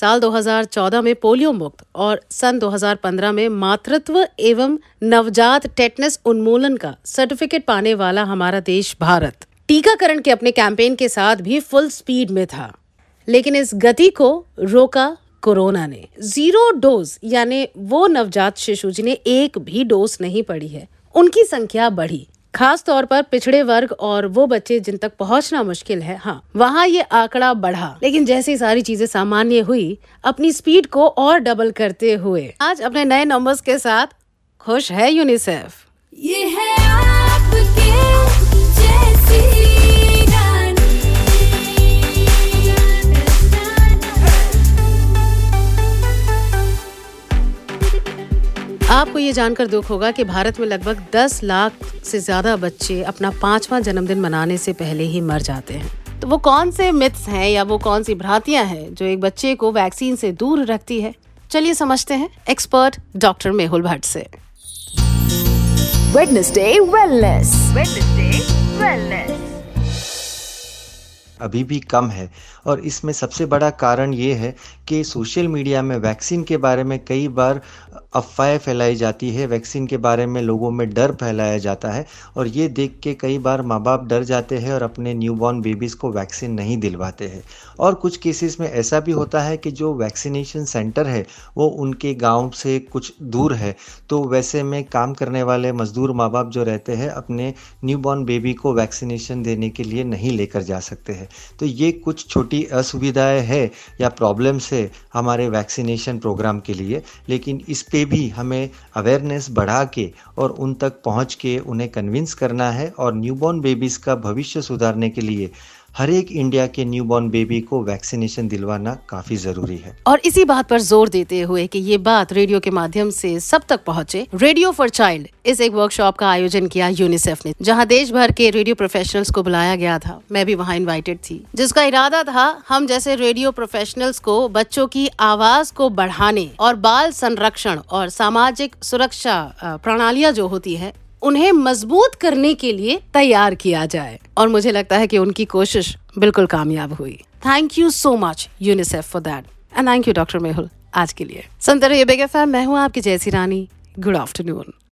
साल 2014 में पोलियो मुक्त और सन 2015 में मातृत्व एवं नवजात टेटनस उन्मूलन का सर्टिफिकेट पाने वाला हमारा देश भारत टीकाकरण के अपने कैंपेन के साथ भी फुल स्पीड में था। लेकिन इस गति को रोका कोरोना ने। 0 डोज यानी वो नवजात शिशु जिन्हें एक भी डोज नहीं पड़ी है, उनकी संख्या बढ़ी। खास तौर पर पिछड़े वर्ग और वो बच्चे जिन तक पहुंचना मुश्किल है, वहाँ ये आंकड़ा बढ़ा। लेकिन जैसी सारी चीजें सामान्य हुई, अपनी स्पीड को और डबल करते हुए आज अपने नए नंबर्स के साथ खुश है यूनिसेफ। ये है आपके जैसी रानी। आपको ये जानकर दुख होगा कि भारत में लगभग 10 लाख से ज्यादा बच्चे अपना 5वां जन्मदिन मनाने से पहले ही मर जाते हैं। तो वो कौन से मिथ्स हैं या वो कौन सी भ्रांतियां हैं जो एक बच्चे को वैक्सीन से दूर रखती है? चलिए समझते हैं एक्सपर्ट डॉक्टर मेहुल भट्ट से। Wednesday wellness. अभी भी कम है और इसमें सबसे बड़ा कारण ये है कि सोशल मीडिया में वैक्सीन के बारे में कई बार अफवाहें फैलाई जाती है, वैक्सीन के बारे में लोगों में डर फैलाया जाता है और ये देख के कई बार माँ बाप डर जाते हैं और अपने न्यूबॉर्न बेबीज़ को वैक्सीन नहीं दिलवाते हैं। और कुछ केसेस में ऐसा भी होता है कि जो वैक्सीनेशन सेंटर है वो उनके गांव से कुछ दूर है, तो वैसे में काम करने वाले मजदूर माँ बाप जो रहते हैं अपने न्यूबॉर्न बेबी को वैक्सीनेशन देने के लिए नहीं लेकर जा सकते हैं। तो ये कुछ छोटी असुविधाएं हैं या प्रॉब्लम्स है हमारे वैक्सीनेशन प्रोग्राम के लिए, लेकिन इस पे भी हमें अवेयरनेस बढ़ा के और उन तक पहुंच के उन्हें कन्विंस करना है और न्यूबॉर्न बेबीज़ का भविष्य सुधारने के लिए हर एक इंडिया के न्यूबॉर्न बेबी को वैक्सीनेशन दिलवाना काफी जरूरी है। और इसी बात पर जोर देते हुए कि ये बात रेडियो के माध्यम से सब तक पहुंचे, रेडियो फॉर चाइल्ड इस एक वर्कशॉप का आयोजन किया यूनिसेफ ने, जहां देश भर के रेडियो प्रोफेशनल्स को बुलाया गया था। मैं भी वहां इनवाइटेड थी, जिसका इरादा था हम जैसे रेडियो प्रोफेशनल्स को बच्चों की आवाज को बढ़ाने और बाल संरक्षण और सामाजिक सुरक्षा प्रणालियां जो होती है उन्हें मजबूत करने के लिए तैयार किया जाए। और मुझे लगता है कि उनकी कोशिश बिल्कुल कामयाब हुई। Thank you so much UNICEF for that and thank you doctor Mehul आज के लिए। सुनते रहिए बिग एफएम। मैं हूँ आपकी जैसी रानी। Good afternoon.